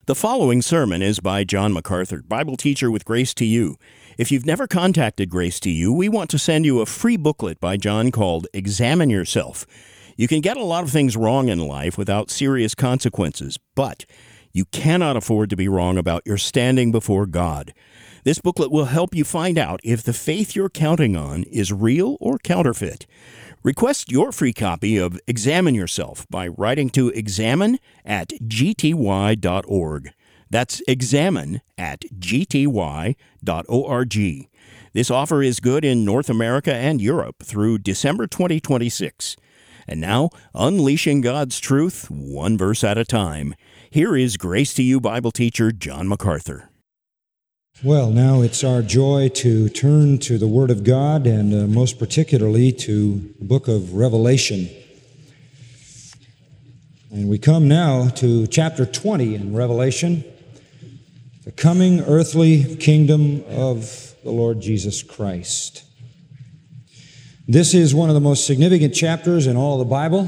The following sermon is by John MacArthur, Bible teacher with Grace to You. If you've never contacted Grace to You, we want to send you a free booklet by John called Examine Yourself. You can get a lot of things wrong in life without serious consequences, but you cannot afford to be wrong about your standing before God. This booklet will help you find out if the faith you're counting on is real or counterfeit. Request your free copy of Examine Yourself by writing to examine@gty.org. That's examine@gty.org. This offer is good in North America and Europe through December 2026. And now, unleashing God's truth, one verse at a time. Here is Grace to You Bible teacher John MacArthur. Well, now it's our joy to turn to the Word of God, and most particularly to the book of Revelation. And we come now to chapter 20 in Revelation, the coming earthly kingdom of the Lord Jesus Christ. This is one of the most significant chapters in all the Bible.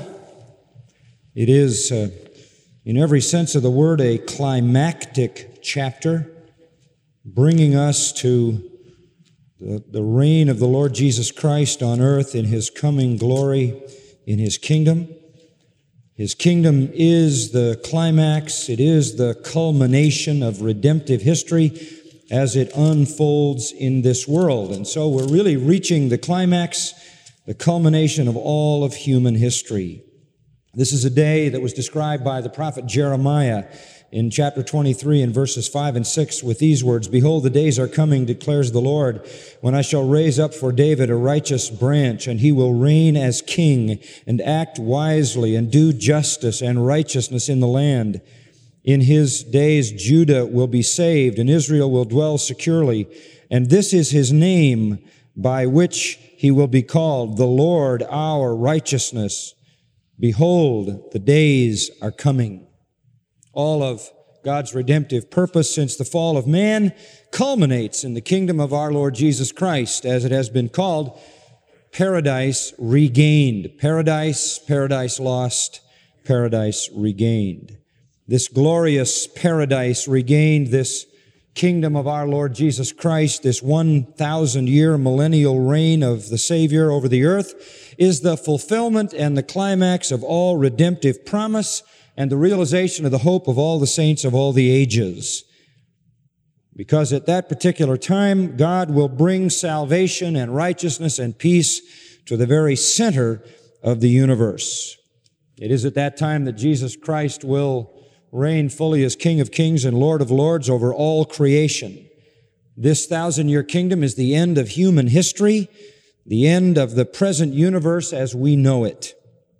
It is, in every sense of the word, a climactic chapter, bringing us to the reign of the Lord Jesus Christ on earth in His coming glory in His kingdom. His kingdom is the climax. It is the culmination of redemptive history as it unfolds in this world. And so we're really reaching the climax, the culmination of all of human history. This is a day that was described by the prophet Jeremiah in chapter 23 and verses 5 and 6 with these words, "Behold, the days are coming, declares the Lord, when I shall raise up for David a righteous branch, and he will reign as king and act wisely and do justice and righteousness in the land. In his days Judah will be saved, and Israel will dwell securely. And this is his name by which he will be called, the Lord our righteousness. Behold, the days are coming." All of God's redemptive purpose since the fall of man culminates in the kingdom of our Lord Jesus Christ, as it has been called, paradise regained. Paradise, paradise lost, paradise regained. This glorious paradise regained, this kingdom of our Lord Jesus Christ, this 1,000-year millennial reign of the Savior over the earth, is the fulfillment and the climax of all redemptive promise and the realization of the hope of all the saints of all the ages. Because at that particular time, God will bring salvation and righteousness and peace to the very center of the universe. It is at that time that Jesus Christ will reign fully as King of Kings and Lord of Lords over all creation. This 1,000-year kingdom is the end of human history, the end of the present universe as we know it.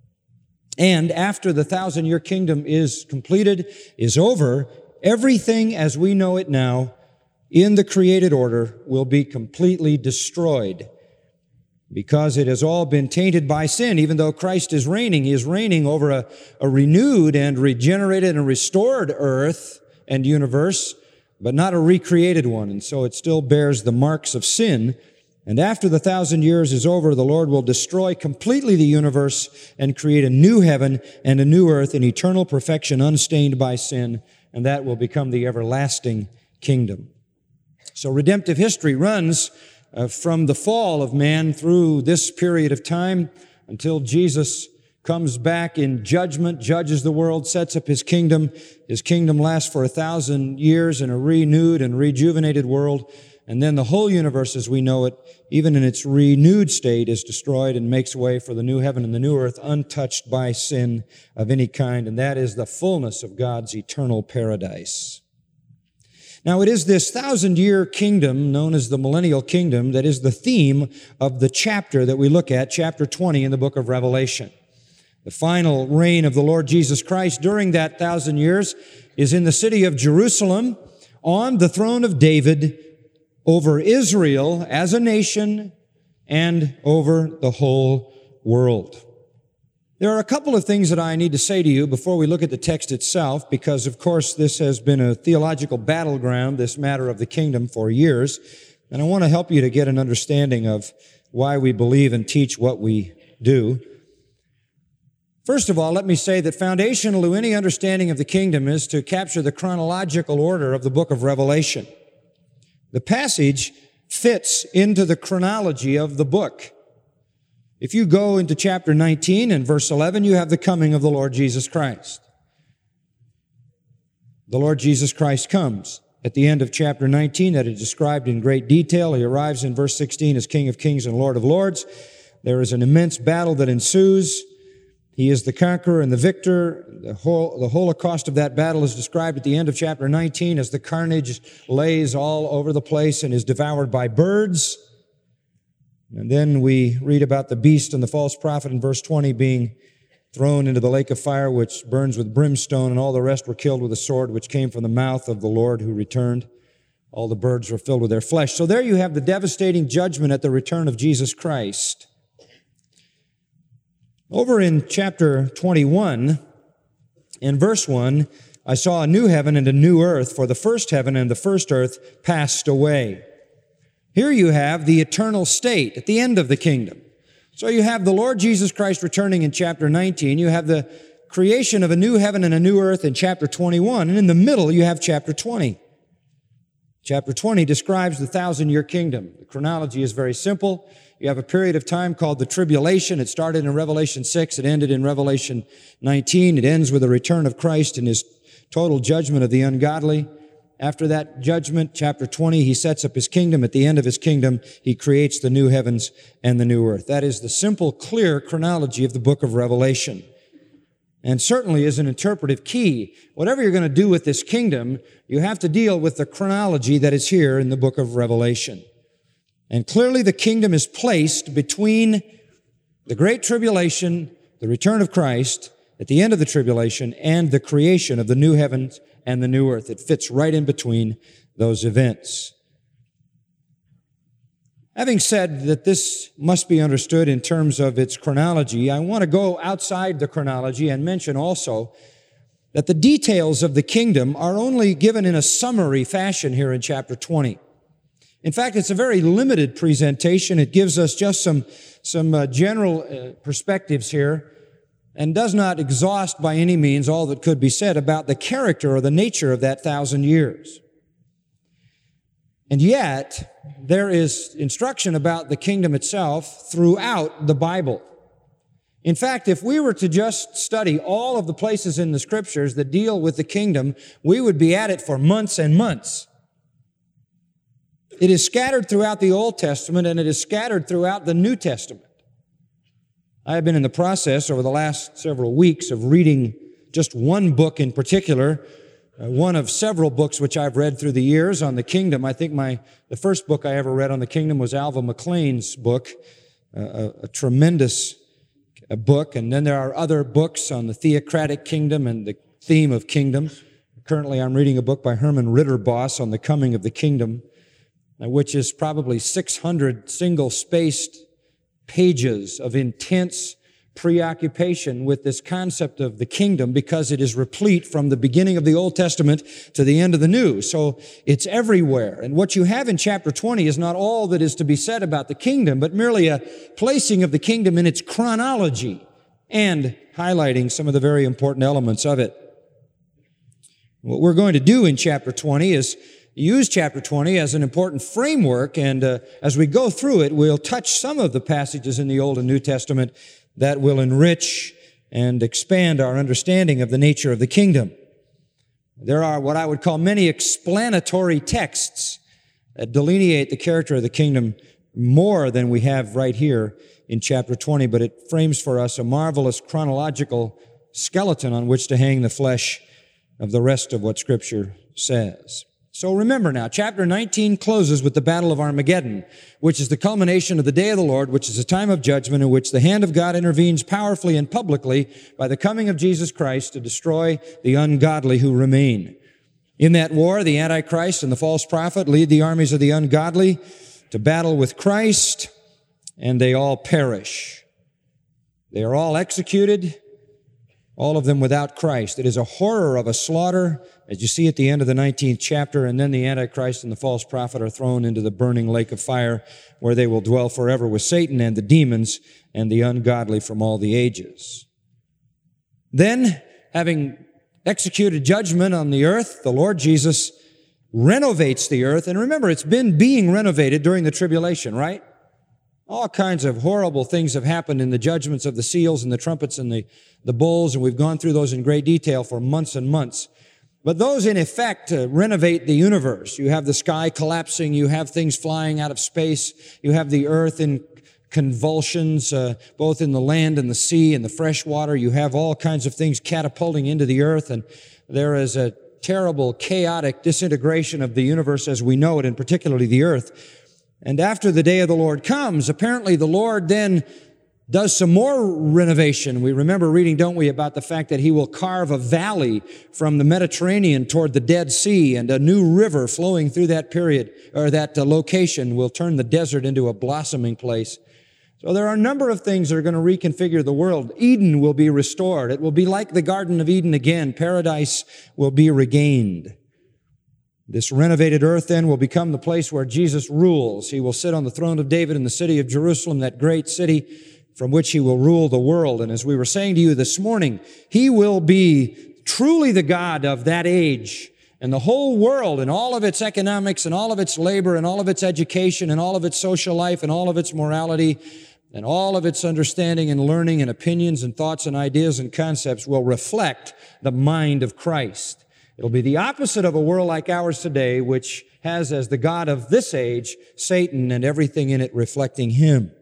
And after the 1,000-year kingdom is completed, is over, everything as we know it now in the created order will be completely destroyed because it has all been tainted by sin. Even though Christ is reigning, He is reigning over a renewed and regenerated and restored earth and universe, but not a recreated one. And so it still bears the marks of sin. And after the 1,000 years is over, the Lord will destroy completely the universe and create a new heaven and a new earth in eternal perfection unstained by sin, and that will become the everlasting kingdom. So redemptive history runs from the fall of man through this period of time until Jesus comes back in judgment, judges the world, sets up His kingdom. His kingdom lasts for 1,000 years in a renewed and rejuvenated world. And then the whole universe as we know it, even in its renewed state, is destroyed and makes way for the new heaven and the new earth untouched by sin of any kind. And that is the fullness of God's eternal paradise. Now, it is this 1,000-year kingdom, known as the millennial kingdom, that is the theme of the chapter that we look at, chapter 20 in the book of Revelation. The final reign of the Lord Jesus Christ during that 1,000 years is in the city of Jerusalem on the throne of David, over Israel as a nation and over the whole world. There are a couple of things that I need to say to you before we look at the text itself, because, of course, this has been a theological battleground, this matter of the kingdom, for years, and I want to help you to get an understanding of why we believe and teach what we do. First of all, let me say that foundational to any understanding of the kingdom is to capture the chronological order of the book of Revelation. The passage fits into the chronology of the book. If you go into chapter 19 and verse 11, you have the coming of the Lord Jesus Christ. The Lord Jesus Christ comes. At the end of chapter 19, that is described in great detail, he arrives in verse 16 as King of Kings and Lord of Lords. There is an immense battle that ensues. He is the conqueror and the victor. The holocaust of that battle is described at the end of chapter 19 as the carnage lays all over the place and is devoured by birds. And then we read about the beast and the false prophet in verse 20 being thrown into the lake of fire, which burns with brimstone, and all the rest were killed with a sword which came from the mouth of the Lord who returned. All the birds were filled with their flesh. So there you have the devastating judgment at the return of Jesus Christ. Over in chapter 21, in verse 1, I saw a new heaven and a new earth, for the first heaven and the first earth passed away. Here you have the eternal state at the end of the kingdom. So you have the Lord Jesus Christ returning in chapter 19. You have the creation of a new heaven and a new earth in chapter 21. And in the middle, you have chapter 20. Chapter 20 describes the 1,000-year kingdom. The chronology is very simple. You have a period of time called the tribulation. It started in Revelation 6. It ended in Revelation 19. It ends with the return of Christ and his total judgment of the ungodly. After that judgment, chapter 20, he sets up his kingdom. At the end of his kingdom, he creates the new heavens and the new earth. That is the simple, clear chronology of the book of Revelation. And certainly is an interpretive key. Whatever you're going to do with this kingdom, you have to deal with the chronology that is here in the book of Revelation. And clearly the kingdom is placed between the great tribulation, the return of Christ, at the end of the tribulation, and the creation of the new heavens and the new earth. It fits right in between those events. Having said that this must be understood in terms of its chronology, I want to go outside the chronology and mention also that the details of the kingdom are only given in a summary fashion here in chapter 20. In fact, it's a very limited presentation. It gives us just some general perspectives here and does not exhaust by any means all that could be said about the character or the nature of that 1,000 years. And yet, there is instruction about the kingdom itself throughout the Bible. In fact, if we were to just study all of the places in the Scriptures that deal with the kingdom, we would be at it for months and months. It is scattered throughout the Old Testament and it is scattered throughout the New Testament. I have been in the process over the last several weeks of reading just one book in particular, one of several books which I've read through the years on the kingdom. I think the first book I ever read on the kingdom was Alva McLean's book, a tremendous book. And then there are other books on the theocratic kingdom and the theme of kingdom. Currently, I'm reading a book by Herman Ritterboss on the coming of the kingdom, which is probably 600 single-spaced pages of intense preoccupation with this concept of the kingdom because it is replete from the beginning of the Old Testament to the end of the New. So it's everywhere. And what you have in chapter 20 is not all that is to be said about the kingdom, but merely a placing of the kingdom in its chronology and highlighting some of the very important elements of it. What we're going to do in chapter 20 is use chapter 20 as an important framework, and as we go through it, we'll touch some of the passages in the Old and New Testament that will enrich and expand our understanding of the nature of the kingdom. There are what I would call many explanatory texts that delineate the character of the kingdom more than we have right here in chapter 20, but it frames for us a marvelous chronological skeleton on which to hang the flesh of the rest of what Scripture says. So remember now, chapter 19 closes with the Battle of Armageddon, which is the culmination of the day of the Lord, which is a time of judgment in which the hand of God intervenes powerfully and publicly by the coming of Jesus Christ to destroy the ungodly who remain. In that war, the Antichrist and the false prophet lead the armies of the ungodly to battle with Christ, and they all perish. They are all executed, all of them without Christ. It is a horror of a slaughter, as you see at the end of the 19th chapter, and then the Antichrist and the false prophet are thrown into the burning lake of fire, where they will dwell forever with Satan and the demons and the ungodly from all the ages. Then, having executed judgment on the earth, the Lord Jesus renovates the earth. And remember, it's been being renovated during the tribulation, right? All kinds of horrible things have happened in the judgments of the seals and the trumpets and the bowls, and we've gone through those in great detail for months and months. But those, in effect, renovate the universe. You have the sky collapsing. You have things flying out of space. You have the earth in convulsions, both in the land and the sea and the fresh water. You have all kinds of things catapulting into the earth, and there is a terrible, chaotic disintegration of the universe as we know it, and particularly the earth. And after the day of the Lord comes, apparently the Lord then does some more renovation. We remember reading, don't we, about the fact that He will carve a valley from the Mediterranean toward the Dead Sea, and a new river flowing through that period, or that location, will turn the desert into a blossoming place. So there are a number of things that are going to reconfigure the world. Eden will be restored. It will be like the Garden of Eden again. Paradise will be regained. This renovated earth then will become the place where Jesus rules. He will sit on the throne of David in the city of Jerusalem, that great city from which He will rule the world. And as we were saying to you this morning, He will be truly the God of that age. And the whole world and all of its economics and all of its labor and all of its education and all of its social life and all of its morality and all of its understanding and learning and opinions and thoughts and ideas and concepts will reflect the mind of Christ. It'll be the opposite of a world like ours today, which has as the god of this age, Satan and everything in it reflecting him.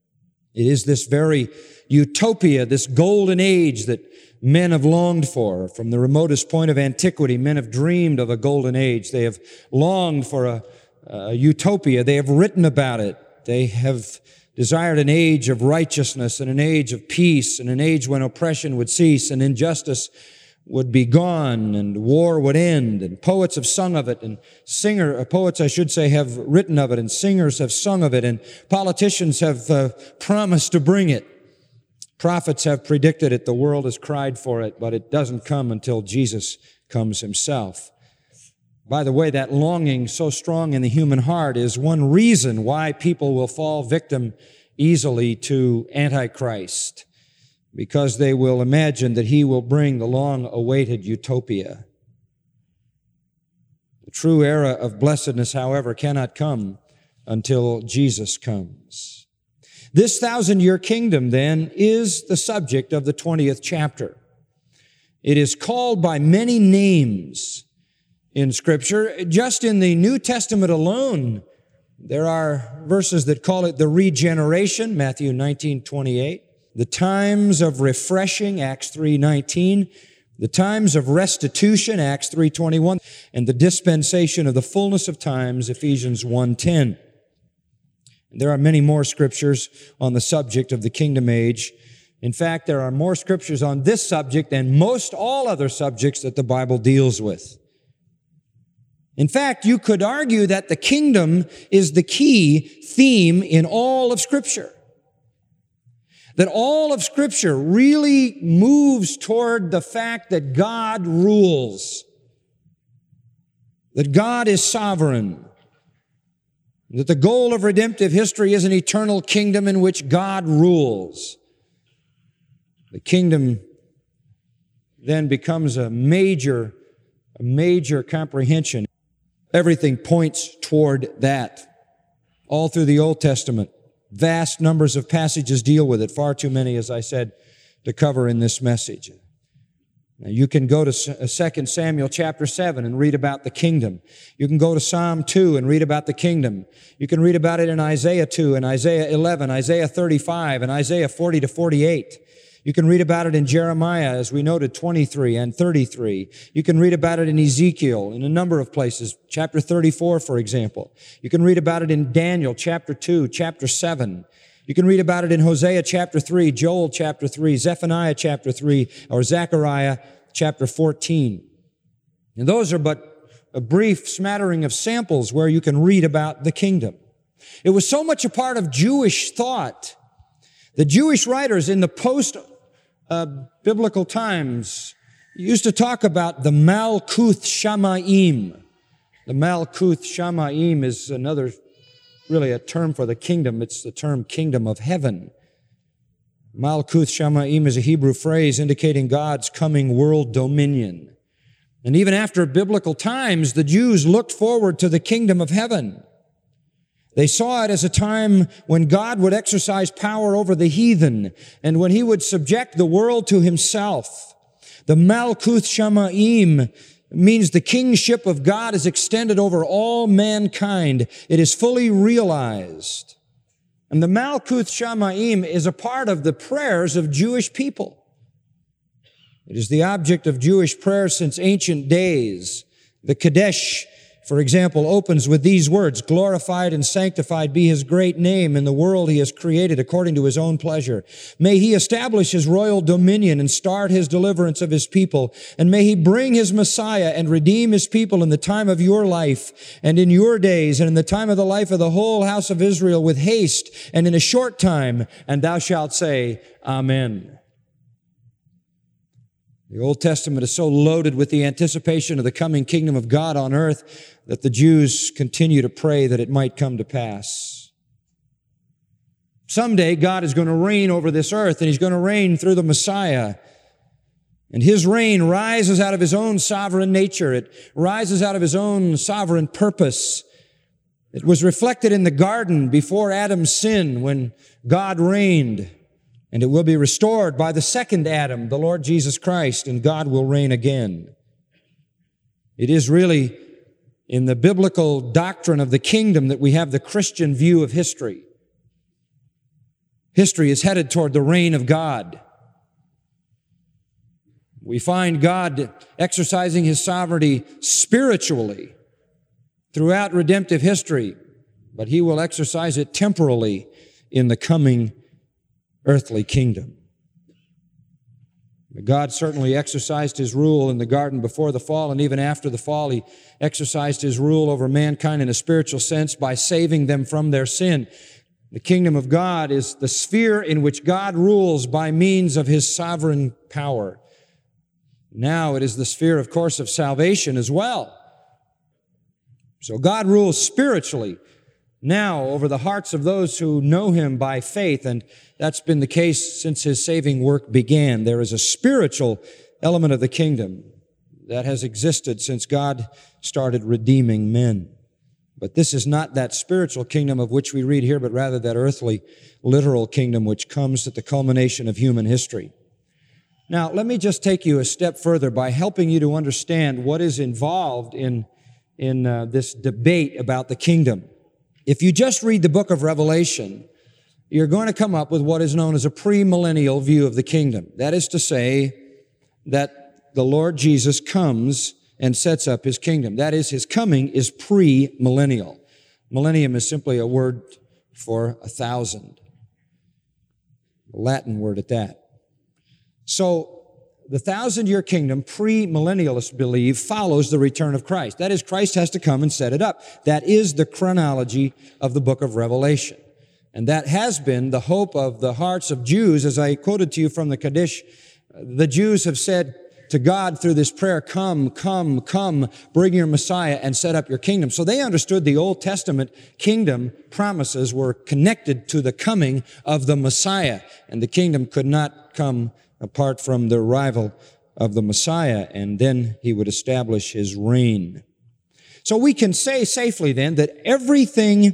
It is this very utopia, this golden age that men have longed for. From the remotest point of antiquity, men have dreamed of a golden age. They have longed for a utopia. They have written about it. They have desired an age of righteousness and an age of peace and an age when oppression would cease and injustice would be gone and war would end. And poets have sung of it, and poets, I should say, have written of it, and singers have sung of it, and politicians have promised to bring it. Prophets have predicted it. The world has cried for it, but it doesn't come until Jesus comes Himself. By the way, that longing so strong in the human heart is one reason why people will fall victim easily to Antichrist, because they will imagine that he will bring the long-awaited utopia. The true era of blessedness, however, cannot come until Jesus comes. This 1,000-year kingdom, then, is the subject of the 20th chapter. It is called by many names in Scripture. Just in the New Testament alone, there are verses that call it the regeneration, Matthew 19:28, the times of refreshing, Acts 3:19, the times of restitution, Acts 3:21, and the dispensation of the fullness of times, Ephesians 1:10. There are many more scriptures on the subject of the kingdom age. In fact, there are more scriptures on this subject than most all other subjects that the Bible deals with. In fact, you could argue that the kingdom is the key theme in all of Scripture. That all of Scripture really moves toward the fact that God rules, that God is sovereign, that the goal of redemptive history is an eternal kingdom in which God rules. The kingdom then becomes a major comprehension. Everything points toward that. All through the Old Testament, vast numbers of passages deal with it, far too many, as I said, to cover in this message. Now, you can go to 2 Samuel chapter 7 and read about the kingdom. You can go to Psalm 2 and read about the kingdom. You can read about it in Isaiah 2 and Isaiah 11, Isaiah 35, and Isaiah 40 to 48. You can read about it in Jeremiah, as we noted, 23 and 33. You can read about it in Ezekiel in a number of places, chapter 34, for example. You can read about it in Daniel, chapter 2, chapter 7. You can read about it in Hosea, chapter 3, Joel, chapter 3, Zephaniah, chapter 3, or Zechariah, chapter 14. And those are but a brief smattering of samples where you can read about the kingdom. It was so much a part of Jewish thought. The Jewish writers in the post-biblical times used to talk about the Malkuth Shamayim. The Malkuth Shamayim is really a term for the kingdom. It's the term kingdom of heaven. Malkuth Shamayim is a Hebrew phrase indicating God's coming world dominion. And even after biblical times, the Jews looked forward to the kingdom of heaven. They saw it as a time when God would exercise power over the heathen and when he would subject the world to himself. The Malkuth Shamayim means the kingship of God is extended over all mankind. It is fully realized. And the Malkuth Shamayim is a part of the prayers of Jewish people. It is the object of Jewish prayers since ancient days. The Kadesh, for example, opens with these words, "Glorified and sanctified be his great name in the world he has created according to his own pleasure. May he establish his royal dominion and start his deliverance of his people. And may he bring his Messiah and redeem his people in the time of your life and in your days and in the time of the life of the whole house of Israel with haste and in a short time. And thou shalt say, Amen." The Old Testament is so loaded with the anticipation of the coming kingdom of God on earth that the Jews continue to pray that it might come to pass. Someday God is going to reign over this earth, and he's going to reign through the Messiah. And his reign rises out of his own sovereign nature. It rises out of his own sovereign purpose. It was reflected in the garden before Adam's sin when God reigned. And it will be restored by the second Adam, the Lord Jesus Christ, and God will reign again. It is really in the biblical doctrine of the kingdom that we have the Christian view of history. History is headed toward the reign of God. We find God exercising his sovereignty spiritually throughout redemptive history, but he will exercise it temporally in the coming earthly kingdom. God certainly exercised his rule in the garden before the fall, and even after the fall, he exercised his rule over mankind in a spiritual sense by saving them from their sin. The kingdom of God is the sphere in which God rules by means of his sovereign power. Now it is the sphere, of course, of salvation as well. So God rules spiritually now over the hearts of those who know him by faith, and that's been the case since his saving work began. There is a spiritual element of the kingdom that has existed since God started redeeming men. But this is not that spiritual kingdom of which we read here, but rather that earthly, literal kingdom which comes at the culmination of human history. Now, let me just take you a step further by helping you to understand what is involved in this debate about the kingdom. If you just read the book of Revelation, you're going to come up with what is known as a premillennial view of the kingdom. That is to say that the Lord Jesus comes and sets up his kingdom. That is, his coming is premillennial. Millennium is simply a word for 1,000. A Latin word at that. So, the 1,000-year kingdom, premillennialists believe, follows the return of Christ. That is, Christ has to come and set it up. That is the chronology of the book of Revelation. And that has been the hope of the hearts of Jews. As I quoted to you from the Kaddish, the Jews have said to God through this prayer, "Come, come, come, bring your Messiah and set up your kingdom." So they understood the Old Testament kingdom promises were connected to the coming of the Messiah. And the kingdom could not come apart from the arrival of the Messiah, and then he would establish his reign. So we can say safely then that everything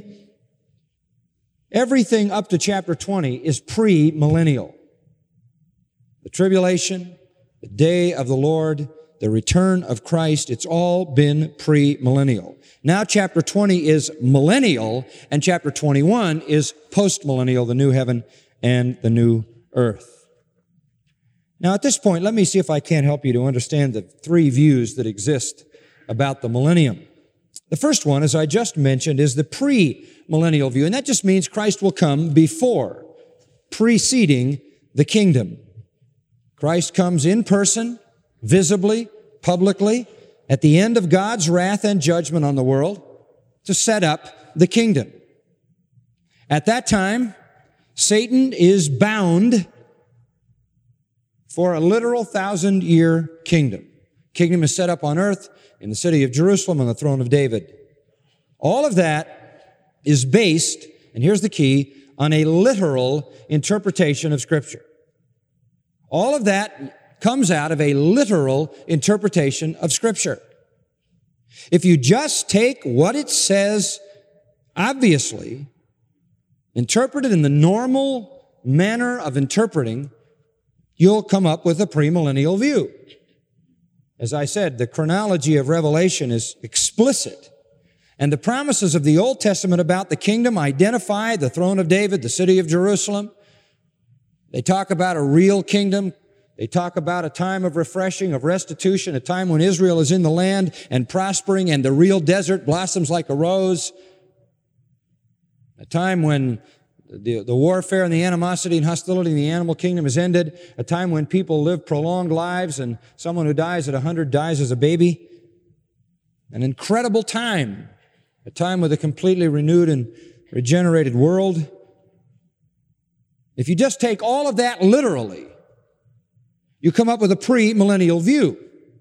up to chapter 20 is premillennial. The tribulation, the day of the Lord, the return of Christ, it's all been premillennial. Now chapter 20 is millennial, and chapter 21 is postmillennial, the new heaven and the new earth. Now, at this point, let me see if I can't help you to understand the three views that exist about the millennium. The first one, as I just mentioned, is the pre-millennial view, and that just means Christ will come before, preceding the kingdom. Christ comes in person, visibly, publicly, at the end of God's wrath and judgment on the world to set up the kingdom. At that time, Satan is bound for a literal 1,000-year kingdom. Kingdom is set up on earth in the city of Jerusalem on the throne of David. All of that is based, and here's the key, on a literal interpretation of Scripture. All of that comes out of a literal interpretation of Scripture. If you just take what it says, obviously, interpret it in the normal manner of interpreting, you'll come up with a premillennial view. As I said, the chronology of Revelation is explicit. And the promises of the Old Testament about the kingdom identify the throne of David, the city of Jerusalem. They talk about a real kingdom. They talk about a time of refreshing, of restitution, a time when Israel is in the land and prospering and the real desert blossoms like a rose. A time when the warfare and the animosity and hostility in the animal kingdom is ended. A time when people live prolonged lives and someone who dies at 100 dies as a baby. An incredible time. A time with a completely renewed and regenerated world. If you just take all of that literally, you come up with a premillennial view.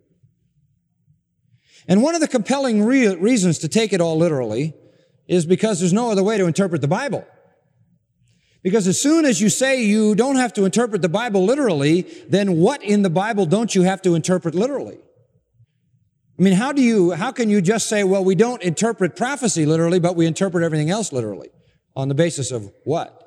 And one of the compelling reasons to take it all literally is because there's no other way to interpret the Bible. Because as soon as you say you don't have to interpret the Bible literally, then what in the Bible don't you have to interpret literally? I mean, how can you just say, well, we don't interpret prophecy literally, but we interpret everything else literally? On the basis of what?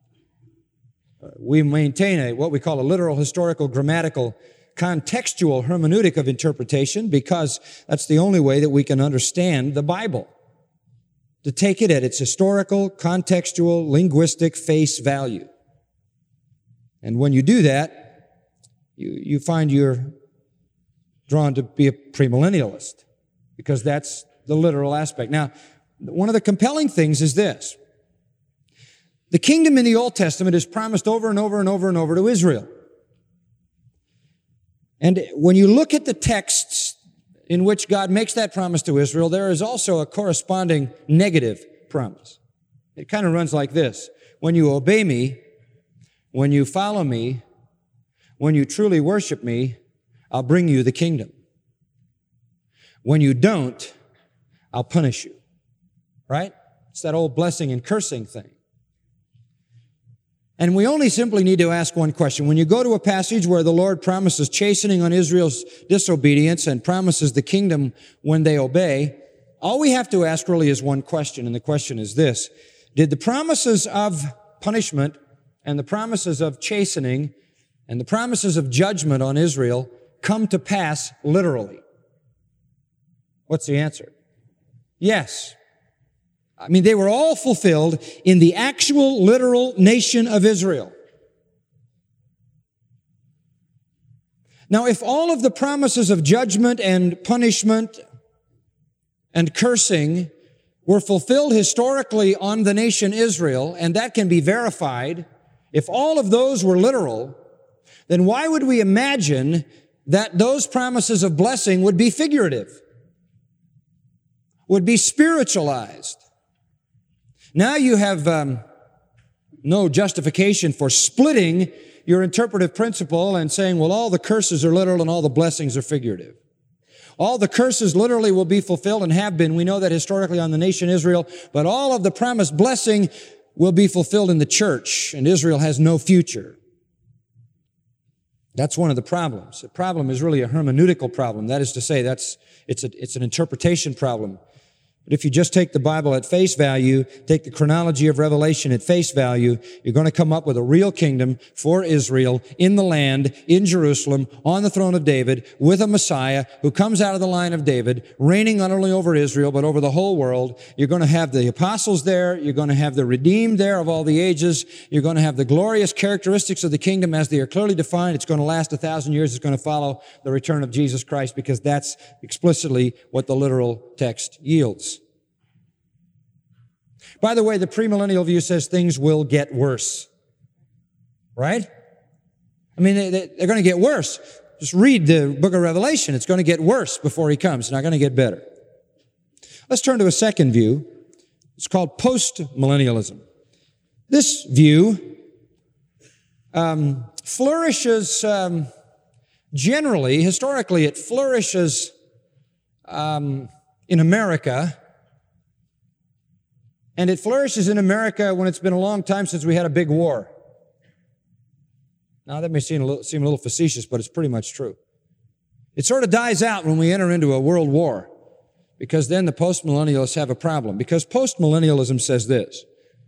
We maintain what we call a literal, historical, grammatical, contextual hermeneutic of interpretation because that's the only way that we can understand the Bible. To take it at its historical, contextual, linguistic face value. And when you do that, you find you're drawn to be a premillennialist because that's the literal aspect. Now, one of the compelling things is this. The kingdom in the Old Testament is promised over and over and over and over to Israel. And when you look at the texts in which God makes that promise to Israel, there is also a corresponding negative promise. It kind of runs like this. When you obey me, when you follow me, when you truly worship me, I'll bring you the kingdom. When you don't, I'll punish you. Right? It's that old blessing and cursing thing. And we only simply need to ask one question. When you go to a passage where the Lord promises chastening on Israel's disobedience and promises the kingdom when they obey, all we have to ask really is one question, and the question is this. Did the promises of punishment and the promises of chastening and the promises of judgment on Israel come to pass literally? What's the answer? Yes. I mean, they were all fulfilled in the actual, literal nation of Israel. Now, if all of the promises of judgment and punishment and cursing were fulfilled historically on the nation Israel, and that can be verified, if all of those were literal, then why would we imagine that those promises of blessing would be figurative, would be spiritualized? Now you have no justification for splitting your interpretive principle and saying, well, all the curses are literal and all the blessings are figurative. All the curses literally will be fulfilled and have been. We know that historically on the nation Israel, but all of the promised blessing will be fulfilled in the church, and Israel has no future. That's one of the problems. The problem is really a hermeneutical problem. That is to say, it's an interpretation problem. But if you just take the Bible at face value, take the chronology of Revelation at face value, you're going to come up with a real kingdom for Israel in the land, in Jerusalem, on the throne of David, with a Messiah who comes out of the line of David, reigning not only over Israel, but over the whole world. You're going to have the apostles there. You're going to have the redeemed there of all the ages. You're going to have the glorious characteristics of the kingdom as they are clearly defined. It's going to last 1,000 years. It's going to follow the return of Jesus Christ because that's explicitly what the literal text yields. By the way, the premillennial view says things will get worse. Right? I mean, they're going to get worse. Just read the book of Revelation. It's going to get worse before he comes. It's not going to get better. Let's turn to a second view. It's called postmillennialism. This view flourishes generally, historically, it flourishes in America. And it flourishes in America when it's been a long time since we had a big war. Now, that may seem a little facetious, but it's pretty much true. It sort of dies out when we enter into a world war, because then the postmillennialists have a problem. Because postmillennialism says this.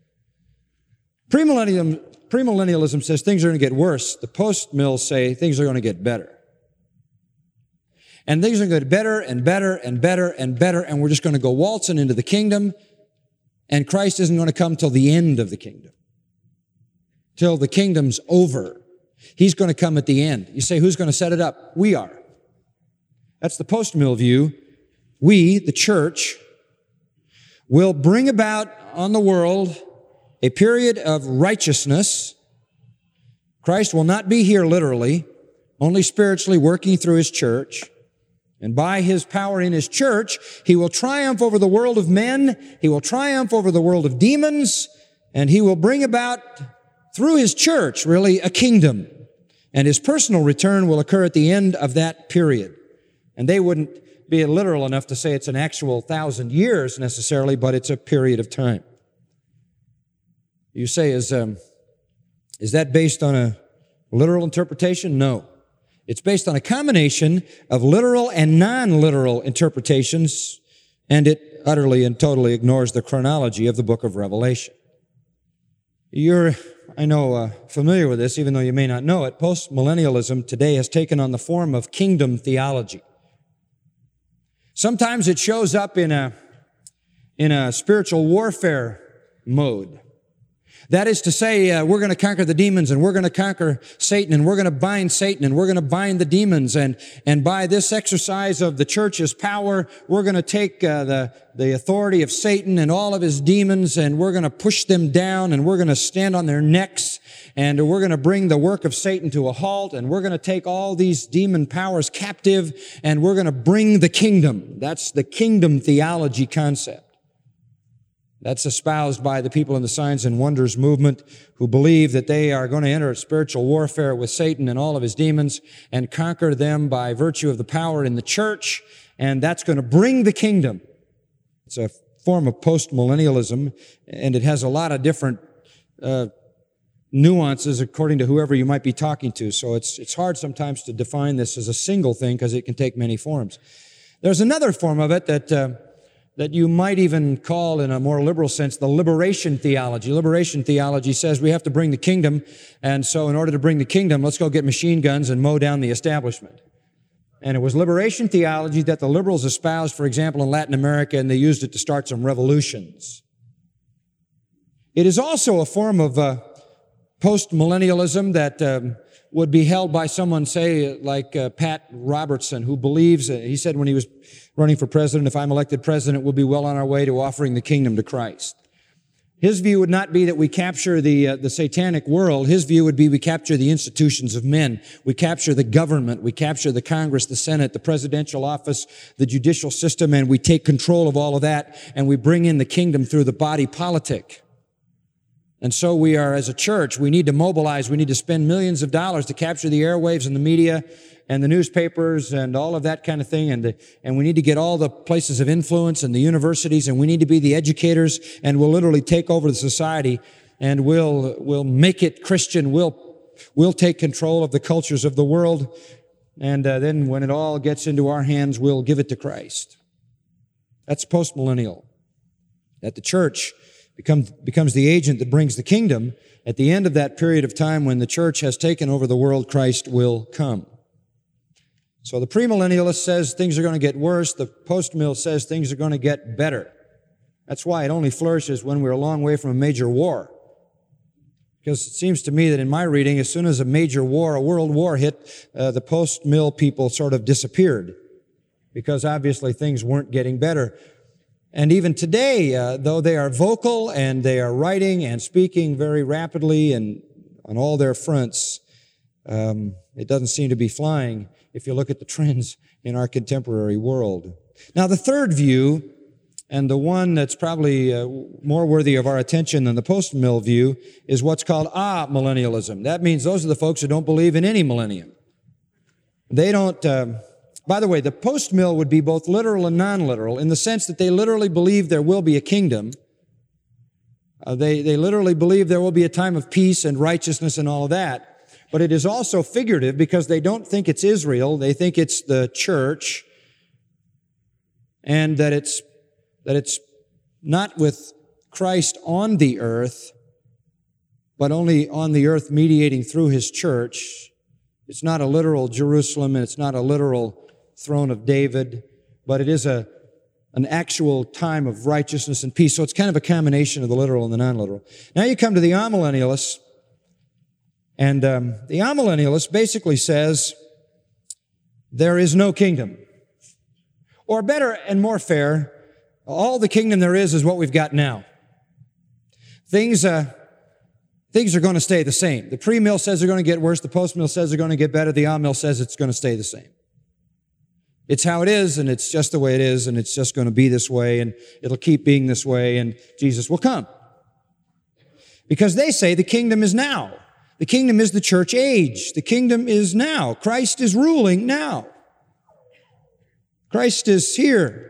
Premillennialism says things are going to get worse. The postmills say things are going to get better. And things are going to get better and better and better and better, and we're just going to go waltzing into the kingdom, and Christ isn't going to come till the end of the kingdom, till the kingdom's over. He's going to come at the end. You say, who's going to set it up? We are. That's the post-mill view. We, the church, will bring about on the world a period of righteousness. Christ will not be here literally, only spiritually working through His church. And by His power in His church, He will triumph over the world of men. He will triumph over the world of demons. And He will bring about, through His church, really, a kingdom. And His personal return will occur at the end of that period. And they wouldn't be literal enough to say it's an actual 1,000 years necessarily, but it's a period of time. You say, is that based on a literal interpretation? No. It's based on a combination of literal and non-literal interpretations, and it utterly and totally ignores the chronology of the book of Revelation. You're, I know, familiar with this, even though you may not know it. Postmillennialism today has taken on the form of kingdom theology. Sometimes it shows up in a spiritual warfare mode. That is to say, we're going to conquer the demons, and we're going to conquer Satan, and we're going to bind Satan, and we're going to bind the demons, and by this exercise of the church's power, we're going to take the authority of Satan and all of his demons, and we're going to push them down, and we're going to stand on their necks, and we're going to bring the work of Satan to a halt, and we're going to take all these demon powers captive, and we're going to bring the kingdom. That's the kingdom theology concept. That's espoused by the people in the Signs and Wonders movement who believe that they are going to enter spiritual warfare with Satan and all of his demons and conquer them by virtue of the power in the church, and that's going to bring the kingdom. It's a form of postmillennialism, and it has a lot of different nuances according to whoever you might be talking to. So it's hard sometimes to define this as a single thing because it can take many forms. There's another form of it that you might even call, in a more liberal sense, the liberation theology. Liberation theology says we have to bring the kingdom, and so in order to bring the kingdom, let's go get machine guns and mow down the establishment. And it was liberation theology that the liberals espoused, for example, in Latin America, and they used it to start some revolutions. It is also a form of post-millennialism that would be held by someone, say, like Pat Robertson, who believes, he said when he was running for president, if I'm elected president, we'll be well on our way to offering the kingdom to Christ. His view would not be that we capture the satanic world. His view would be we capture the institutions of men. We capture the government. We capture the Congress, the Senate, the presidential office, the judicial system, and we take control of all of that, and we bring in the kingdom through the body politic. And so we are, as a church, we need to mobilize, we need to spend millions of dollars to capture the airwaves and the media and the newspapers and all of that kind of thing, and we need to get all the places of influence and the universities, and we need to be the educators, and we'll literally take over the society, and we'll make it Christian, we'll take control of the cultures of the world, and then when it all gets into our hands, we'll give it to Christ. That's postmillennial. That the church becomes the agent that brings the kingdom. At the end of that period of time when the church has taken over the world, Christ will come. So the premillennialist says things are going to get worse. The postmill says things are going to get better. That's why it only flourishes when we're a long way from a major war. Because it seems to me that in my reading, as soon as a major war, a world war hit, the post-mill people sort of disappeared. Because obviously things weren't getting better. And even today, though they are vocal and they are writing and speaking very rapidly and on all their fronts, it doesn't seem to be flying if you look at the trends in our contemporary world. Now, the third view, and the one that's probably more worthy of our attention than the post-mill view, is what's called amillennialism. That means those are the folks who don't believe in any millennium. They don't... By the way, the post-mill would be both literal and non-literal in the sense that they literally believe there will be a kingdom. They literally believe there will be a time of peace and righteousness and all of that. but it is also figurative because they don't think it's Israel. They think it's the church, and that it's not with Christ on the earth, but only on the earth mediating through His church. It's not a literal Jerusalem, and it's not a literal throne of David, but it is an actual time of righteousness and peace. So it's kind of a combination of the literal and the non-literal. Now you come to the amillennialists, and the amillennialist basically says there is no kingdom. Or better and more fair, all the kingdom there is what we've got now. Things are going to stay the same. The pre-mill says they're going to get worse. The post-mill says they're going to get better. The on-mill says it's going to stay the same. It's how it is, and it's just the way it is, and it's just going to be this way, and it'll keep being this way, and Jesus will come. Because they say the kingdom is now. The kingdom is the church age. The kingdom is now. Christ is ruling now. Christ is here.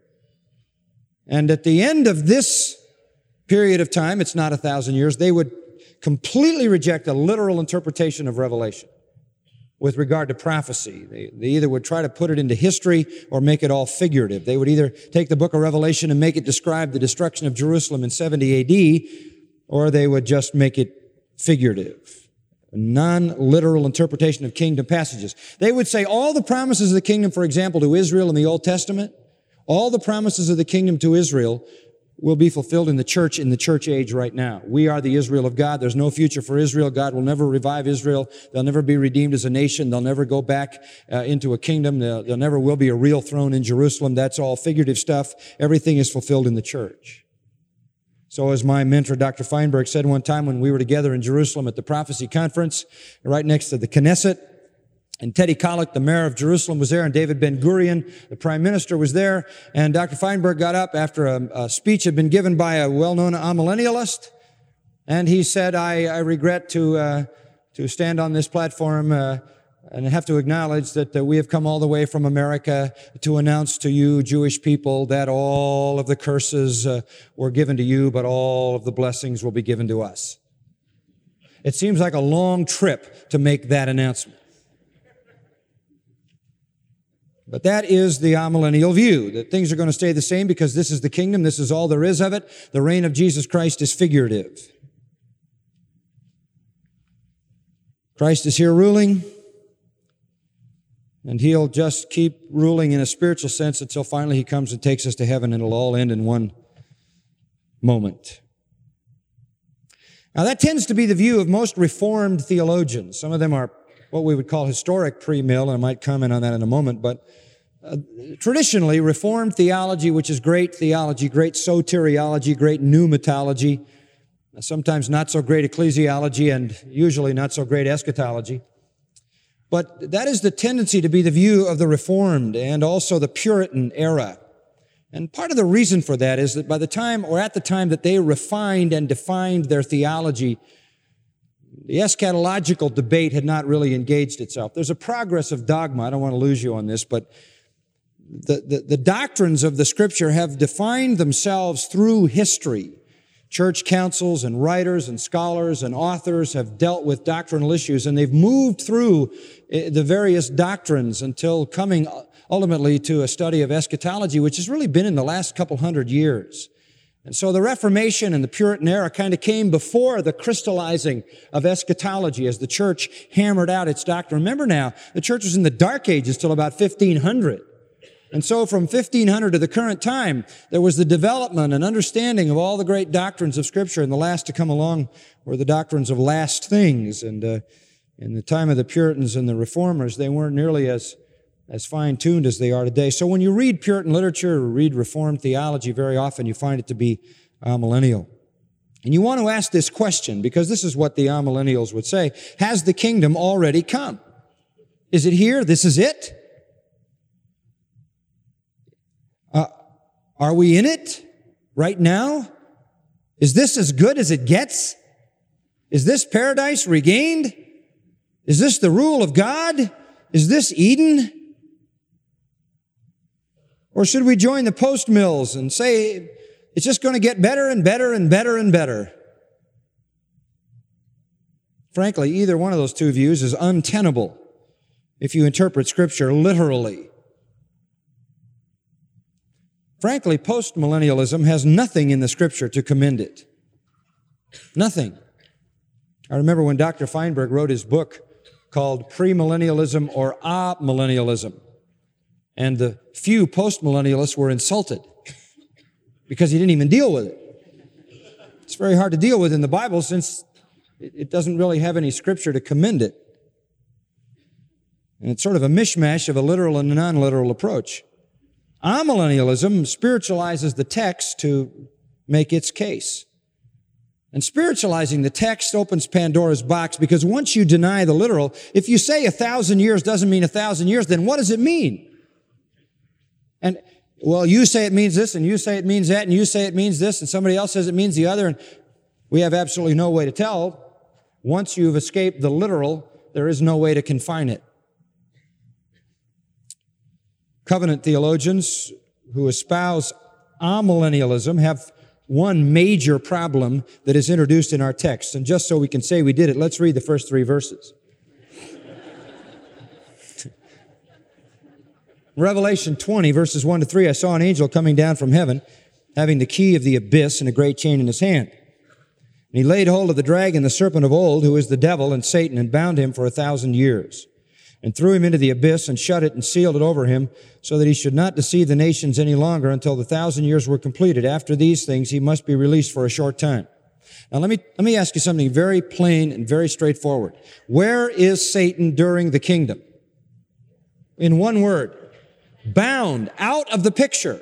And at the end of this period of time, it's not 1,000 years, they would completely reject a literal interpretation of Revelation with regard to prophecy. They either would try to put it into history or make it all figurative. They would either take the book of Revelation and make it describe the destruction of Jerusalem in 70 A.D., or they would just make it figurative, a non-literal interpretation of kingdom passages. They would say all the promises of the kingdom, for example, to Israel in the Old Testament, all the promises of the kingdom to Israel will be fulfilled in the church age right now. We are the Israel of God. There's no future for Israel. God will never revive Israel. They'll never be redeemed as a nation. They'll never go back into a kingdom. There never will be a real throne in Jerusalem. That's all figurative stuff. Everything is fulfilled in the church. So as my mentor, Dr. Feinberg, said one time when we were together in Jerusalem at the prophecy conference, right next to the Knesset, and Teddy Kollek, the mayor of Jerusalem, was there, and David Ben-Gurion, the prime minister, was there. And Dr. Feinberg got up after a speech had been given by a well-known amillennialist, and he said, I regret to stand on this platform and have to acknowledge that we have come all the way from America to announce to you, Jewish people, that all of the curses were given to you, but all of the blessings will be given to us. It seems like a long trip to make that announcement. But that is the amillennial view, that things are going to stay the same because this is the kingdom, this is all there is of it. The reign of Jesus Christ is figurative. Christ is here ruling, and He'll just keep ruling in a spiritual sense until finally He comes and takes us to heaven, and it'll all end in one moment. Now that tends to be the view of most Reformed theologians. Some of them are what we would call historic pre-mill, and I might comment on that in a moment, but traditionally, Reformed theology, which is great theology, great soteriology, great pneumatology, sometimes not so great ecclesiology, and usually not so great eschatology, but that is the tendency to be the view of the Reformed and also the Puritan era. And part of the reason for that is that by the time, or at the time that they refined and defined their theology, the eschatological debate had not really engaged itself. There's a progress of dogma. I don't want to lose you on this, but the doctrines of the Scripture have defined themselves through history. Church councils and writers and scholars and authors have dealt with doctrinal issues, and they've moved through the various doctrines until coming ultimately to a study of eschatology, which has really been in the last couple hundred years. And so the Reformation and the Puritan era kind of came before the crystallizing of eschatology as the church hammered out its doctrine. Remember now, the church was in the Dark Ages till about 1500. And so from 1500 to the current time, there was the development and understanding of all the great doctrines of Scripture, and the last to come along were the doctrines of last things. And in the time of the Puritans and the Reformers, they weren't nearly as fine-tuned as they are today. So when you read Puritan literature or read Reformed theology, very often you find it to be amillennial. And you want to ask this question, because this is what the amillennials would say: has the kingdom already come? Is it here? This is it? Are we in it right now? Is this as good as it gets? Is this paradise regained? Is this the rule of God? Is this Eden? Or should we join the post-mills and say it's just going to get better and better and better and better? Frankly, either one of those two views is untenable if you interpret Scripture literally. Frankly, postmillennialism has nothing in the Scripture to commend it. Nothing. I remember when Dr. Feinberg wrote his book called Premillennialism or Amillennialism, and the few postmillennialists were insulted because he didn't even deal with it. It's very hard to deal with in the Bible since it doesn't really have any Scripture to commend it. And it's sort of a mishmash of a literal and a non-literal approach. Amillennialism spiritualizes the text to make its case. And spiritualizing the text opens Pandora's box, because once you deny the literal, if you say 1,000 years doesn't mean 1,000 years, then what does it mean? And, well, you say it means this, and you say it means that, and you say it means this, and somebody else says it means the other, and we have absolutely no way to tell. Once you've escaped the literal, there is no way to confine it. Covenant theologians who espouse amillennialism have one major problem that is introduced in our text. And just so we can say we did it, let's read the first 3 verses. Revelation 20, verses 1 to 3, I saw an angel coming down from heaven, having the key of the abyss and a great chain in his hand. And he laid hold of the dragon, the serpent of old, who is the devil and Satan, and bound him for 1,000 years. And threw him into the abyss and shut it and sealed it over him, so that he should not deceive the nations any longer until the 1,000 years were completed. After these things, he must be released for a short time. Now let me ask you something very plain and very straightforward. Where is Satan during the kingdom? In one word, bound, out of the picture.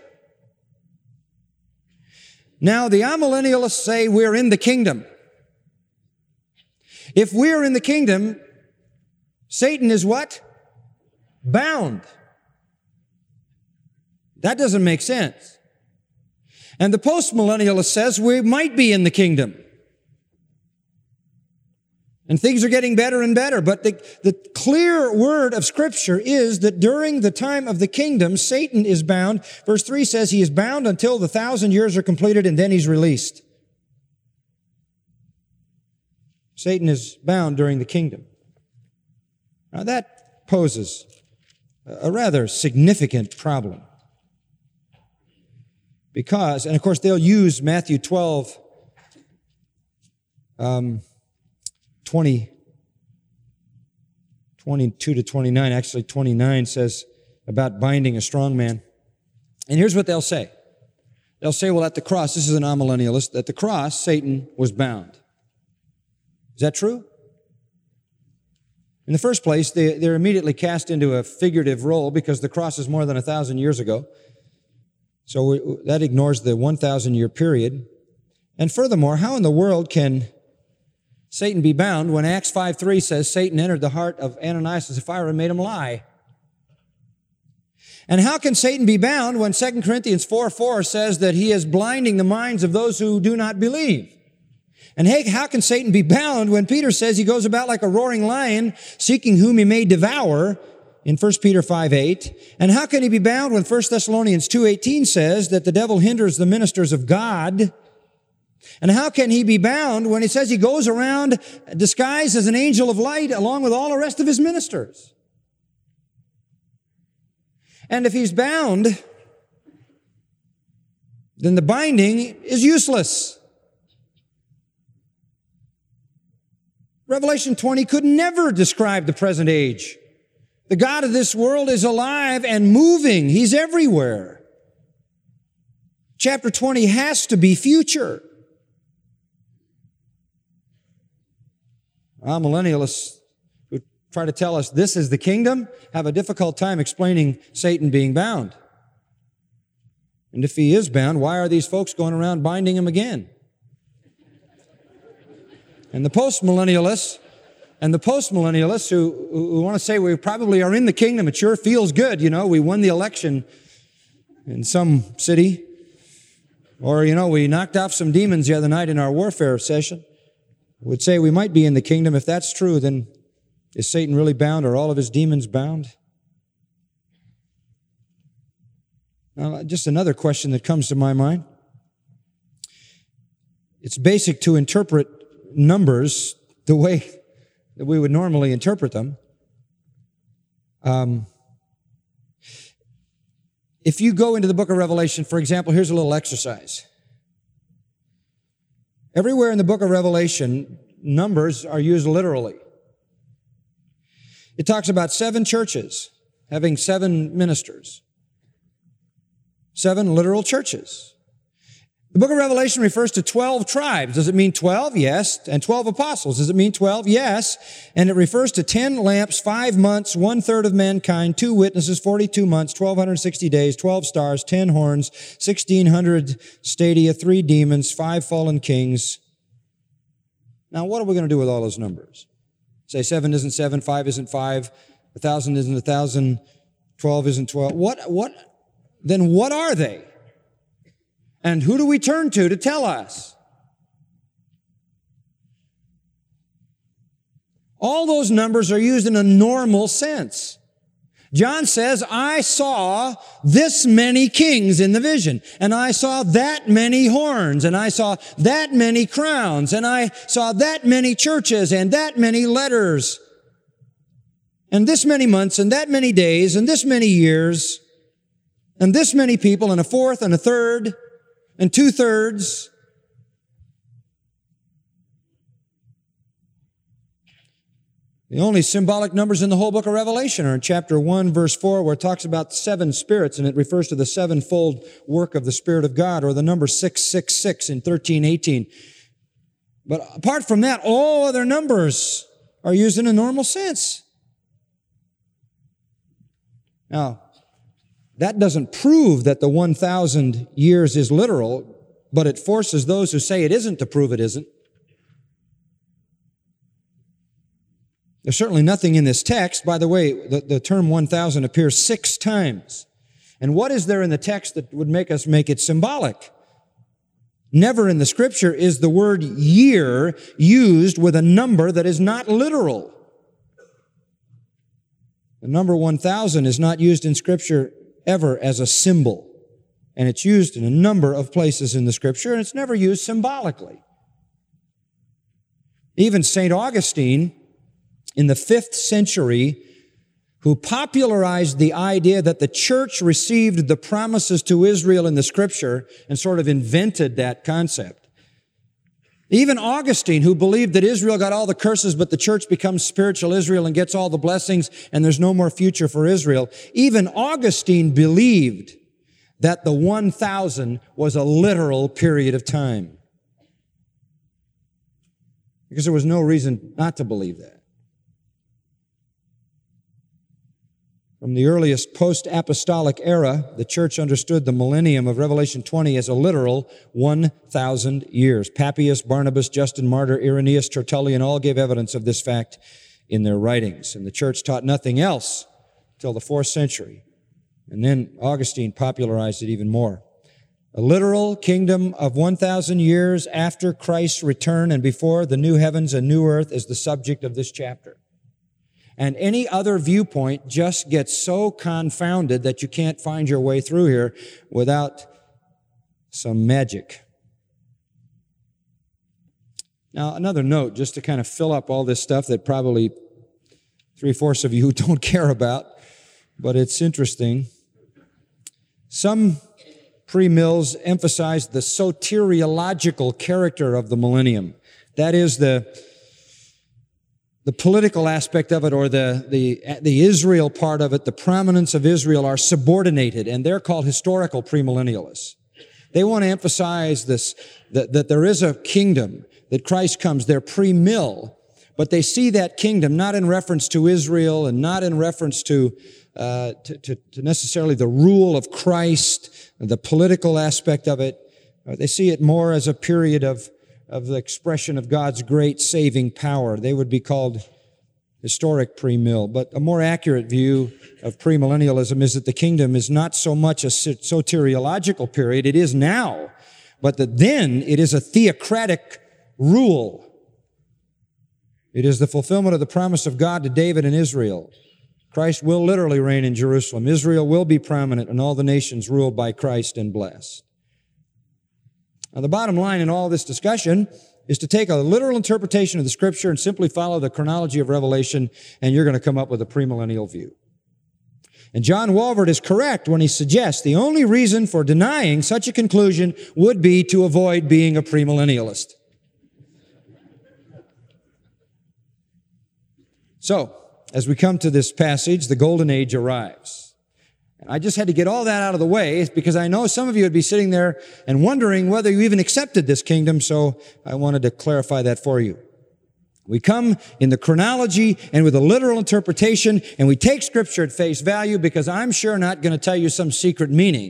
Now the amillennialists say we're in the kingdom. If we're in the kingdom, Satan is what? Bound. That doesn't make sense. And the postmillennialist says we might be in the kingdom. And things are getting better and better. But the clear word of Scripture is that during the time of the kingdom, Satan is bound. Verse 3 says he is bound until the 1,000 years are completed, and then he's released. Satan is bound during the kingdom. Now that poses a rather significant problem. Because, and of course they'll use Matthew 12, 22 to 29, actually 29 says about binding a strong man. And here's what they'll say. They'll say, well, at the cross, this is an amillennialist, at the cross, Satan was bound. Is that true? In the first place, they're immediately cast into a figurative role because the cross is more than 1,000 years ago. So that ignores the 1,000-year period. And furthermore, how in the world can Satan be bound when Acts 5:3 says Satan entered the heart of Ananias and Sapphira and made him lie? And how can Satan be bound when 2 Corinthians 4:4 says that he is blinding the minds of those who do not believe? And hey, how can Satan be bound when Peter says he goes about like a roaring lion, seeking whom he may devour in 1 Peter 5:8? And how can he be bound when 1 Thessalonians 2:18 says that the devil hinders the ministers of God? And how can he be bound when he says he goes around disguised as an angel of light along with all the rest of his ministers? And if he's bound, then the binding is useless. Revelation 20 could never describe the present age. The God of this world is alive and moving. He's everywhere. Chapter 20 has to be future. Millennialists who try to tell us this is the kingdom have a difficult time explaining Satan being bound. And if he is bound, why are these folks going around binding him again? And the postmillennialists who want to say we probably are in the kingdom, it sure feels good, we won the election in some city, or, we knocked off some demons the other night in our warfare session, would say we might be in the kingdom. If that's true, then is Satan really bound? Are all of his demons bound? Now, just another question that comes to my mind. It's basic to interpret Numbers the way that we would normally interpret them. If you go into the book of Revelation, for example, here's a little exercise. Everywhere in the book of Revelation, numbers are used literally. It talks about 7 churches having 7 ministers. 7 literal churches. The book of Revelation refers to 12 tribes. Does it mean 12? Yes. And 12 apostles. Does it mean 12? Yes. And it refers to 10 lamps, 5 months, 1/3 of mankind, 2 witnesses, 42 months, 1,260 days, 12 stars, 10 horns, 1,600 stadia, 3 demons, 5 fallen kings. Now, what are we going to do with all those numbers? Say 7 isn't 7, 5 isn't 5, 1,000 isn't 1,000, 12 isn't 12. Then what are they? And who do we turn to tell us? All those numbers are used in a normal sense. John says, I saw this many kings in the vision, and I saw that many horns, and I saw that many crowns, and I saw that many churches, and that many letters, and this many months, and that many days, and this many years, and this many people, and a fourth, and a third, and 2/3. The only symbolic numbers in the whole book of Revelation are in chapter 1, verse 4, where it talks about 7 spirits, and it refers to the 7-fold work of the Spirit of God, or the number 666 in 13:18. But apart from that, all other numbers are used in a normal sense. Now, that doesn't prove that the 1,000 years is literal, but it forces those who say it isn't to prove it isn't. There's certainly nothing in this text. By the way, the term 1,000 appears 6 times. And what is there in the text that would make us make it symbolic? Never in the Scripture is the word year used with a number that is not literal. The number 1,000 is not used in Scripture ever as a symbol. And it's used in a number of places in the Scripture, and it's never used symbolically. Even St. Augustine, in the 5th century, who popularized the idea that the church received the promises to Israel in the Scripture and sort of invented that concept. Even Augustine, who believed that Israel got all the curses, but the church becomes spiritual Israel and gets all the blessings, and there's no more future for Israel. Even Augustine believed that the 1,000 was a literal period of time. Because there was no reason not to believe that. From the earliest post-apostolic era, the church understood the millennium of Revelation 20 as a literal 1,000 years. Papias, Barnabas, Justin Martyr, Irenaeus, Tertullian all gave evidence of this fact in their writings. And the church taught nothing else till the 4th century. And then Augustine popularized it even more. A literal kingdom of 1,000 years after Christ's return and before the new heavens and new earth is the subject of this chapter. And any other viewpoint just gets so confounded that you can't find your way through here without some magic. Now, another note, just to kind of fill up all this stuff that probably 3/4 of you don't care about, but it's interesting. Some pre-mills emphasize the soteriological character of the millennium. That is the political aspect of it, or the Israel part of it, the prominence of Israel are subordinated, and they're called historical premillennialists. They want to emphasize this, that there is a kingdom, that Christ comes. They're pre-mill, but they see that kingdom not in reference to Israel and not in reference to necessarily the rule of Christ, the political aspect of it. They see it more as a period of the expression of God's great saving power. They would be called historic pre-mill. But a more accurate view of premillennialism is that the kingdom is not so much a soteriological period, it is now, but that then it is a theocratic rule. It is the fulfillment of the promise of God to David and Israel. Christ will literally reign in Jerusalem. Israel will be prominent, and all the nations ruled by Christ and blessed. Now, the bottom line in all this discussion is to take a literal interpretation of the Scripture and simply follow the chronology of Revelation, and you're going to come up with a premillennial view. And John Walvoord is correct when he suggests the only reason for denying such a conclusion would be to avoid being a premillennialist. So, as we come to this passage, the golden age arrives. And I just had to get all that out of the way because I know some of you would be sitting there and wondering whether you even accepted this kingdom, so I wanted to clarify that for you. We come in the chronology and with a literal interpretation, and we take Scripture at face value because I'm sure not going to tell you some secret meaning.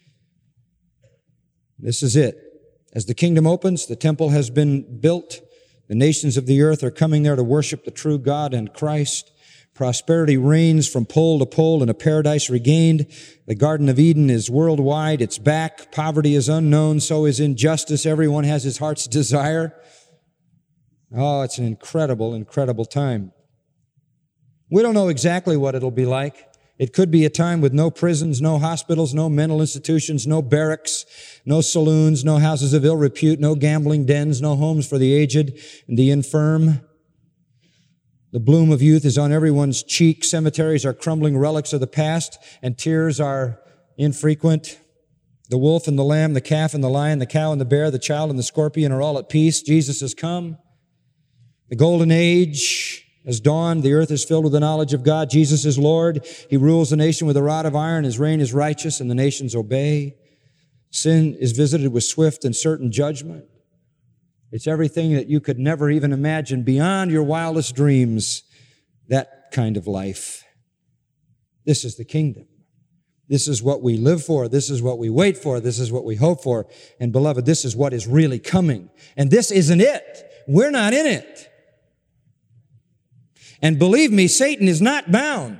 This is it. As the kingdom opens, the temple has been built. The nations of the earth are coming there to worship the true God and Christ. Prosperity reigns from pole to pole and a paradise regained. The Garden of Eden is worldwide. It's back. Poverty is unknown. So is injustice. Everyone has his heart's desire. Oh, it's an incredible, incredible time. We don't know exactly what it'll be like. It could be a time with no prisons, no hospitals, no mental institutions, no barracks, no saloons, no houses of ill repute, no gambling dens, no homes for the aged and the infirm. The bloom of youth is on everyone's cheek. Cemeteries are crumbling relics of the past, and tears are infrequent. The wolf and the lamb, the calf and the lion, the cow and the bear, the child and the scorpion are all at peace. Jesus has come. The golden age has dawned. The earth is filled with the knowledge of God. Jesus is Lord. He rules the nation with a rod of iron. His reign is righteous, and the nations obey. Sin is visited with swift and certain judgment. It's everything that you could never even imagine beyond your wildest dreams, that kind of life. This is the kingdom. This is what we live for. This is what we wait for. This is what we hope for. And beloved, this is what is really coming. And this isn't it. We're not in it. And believe me, Satan is not bound.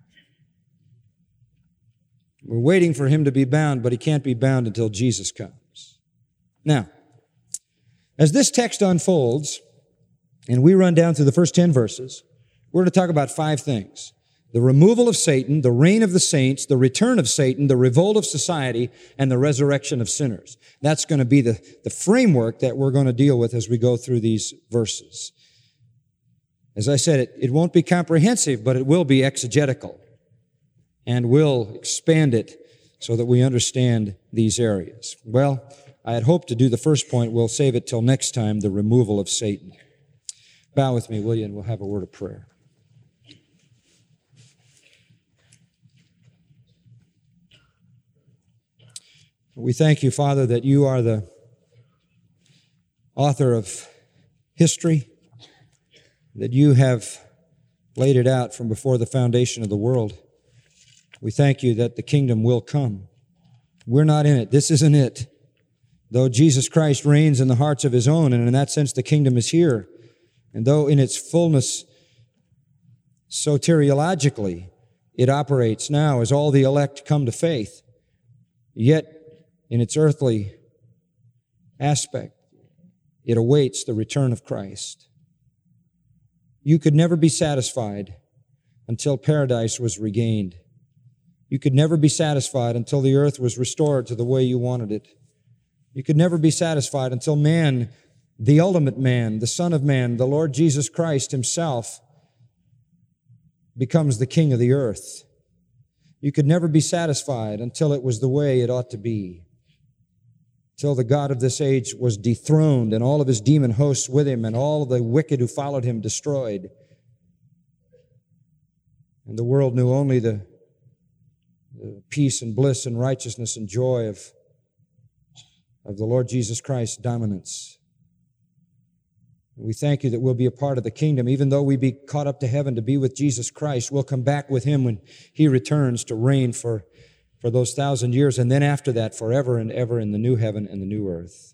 We're waiting for him to be bound, but he can't be bound until Jesus comes. Now, as this text unfolds, and we run down through the first 10 verses, we're going to talk about 5 things. The removal of Satan, the reign of the saints, the return of Satan, the revolt of society, and the resurrection of sinners. That's going to be the framework that we're going to deal with as we go through these verses. As I said, it won't be comprehensive, but it will be exegetical. And we'll expand it so that we understand these areas. Well, I had hoped to do the first point. We'll save it till next time, the removal of Satan. Bow with me, will you, and we'll have a word of prayer. We thank you, Father, that you are the author of history, that you have laid it out from before the foundation of the world. We thank you that the kingdom will come. We're not in it. This isn't it. Though Jesus Christ reigns in the hearts of his own, and in that sense the kingdom is here, and though in its fullness soteriologically it operates now as all the elect come to faith, yet in its earthly aspect it awaits the return of Christ. You could never be satisfied until paradise was regained. You could never be satisfied until the earth was restored to the way you wanted it. You could never be satisfied until man, the ultimate man, the Son of Man, the Lord Jesus Christ himself, becomes the King of the earth. You could never be satisfied until it was the way it ought to be. Till the God of this age was dethroned and all of his demon hosts with him and all of the wicked who followed him destroyed. And the world knew only the peace and bliss and righteousness and joy of the Lord Jesus Christ's dominance. And we thank you that we'll be a part of the kingdom. Even though we be caught up to heaven to be with Jesus Christ, we'll come back with him when he returns to reign for those 1,000 years, and then after that, forever and ever in the new heaven and the new earth.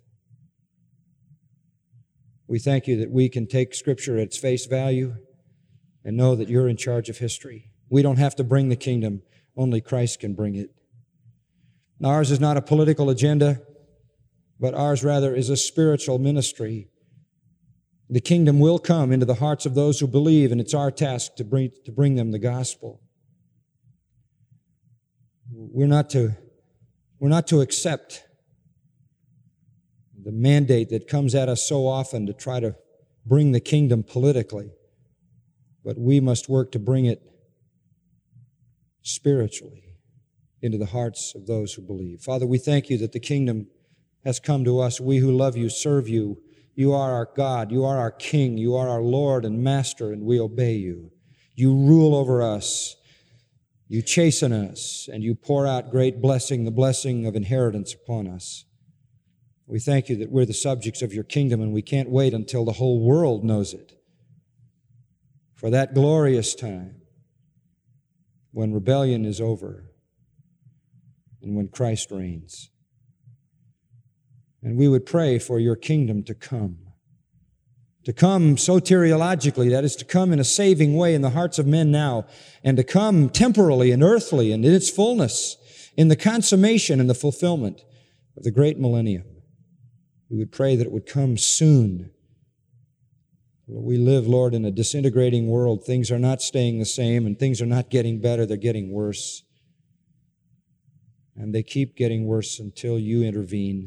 We thank you that we can take Scripture at its face value and know that you're in charge of history. We don't have to bring the kingdom. Only Christ can bring it. Now, ours is not a political agenda, but ours rather is a spiritual ministry. The kingdom will come into the hearts of those who believe, and it's our task to bring them the gospel. We're not to accept the mandate that comes at us so often to try to bring the kingdom politically, but we must work to bring it spiritually into the hearts of those who believe. Father, we thank you that the kingdom has come to us. We who love you serve you. You are our God. You are our King. You are our Lord and Master, and we obey you. You rule over us. You chasten us, and you pour out great blessing, the blessing of inheritance upon us. We thank you that we're the subjects of your kingdom, and we can't wait until the whole world knows it. For that glorious time when rebellion is over and when Christ reigns. And we would pray for your kingdom to come soteriologically, that is, to come in a saving way in the hearts of men now, and to come temporally and earthly and in its fullness, in the consummation and the fulfillment of the great millennium. We would pray that it would come soon. We live, Lord, in a disintegrating world. Things are not staying the same, and things are not getting better. They're getting worse. And they keep getting worse until you intervene.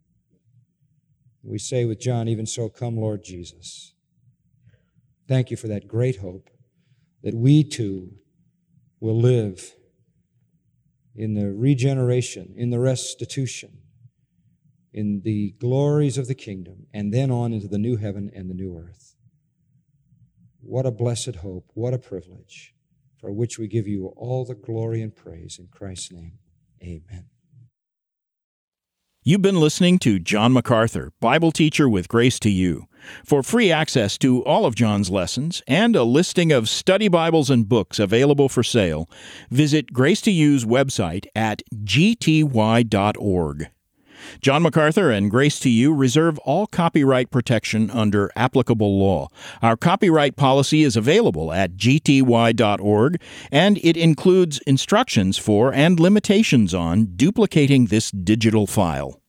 We say with John, even so, come, Lord Jesus. Thank you for that great hope that we too will live in the regeneration, in the restitution, in the glories of the kingdom, and then on into the new heaven and the new earth. What a blessed hope, what a privilege, for which we give you all the glory and praise in Christ's name. Amen. You've been listening to John MacArthur, Bible teacher with Grace to You. For free access to all of John's lessons and a listing of study Bibles and books available for sale, visit Grace to You's website at gty.org. John MacArthur and Grace to You reserve all copyright protection under applicable law. Our copyright policy is available at gty.org, and it includes instructions for and limitations on duplicating this digital file.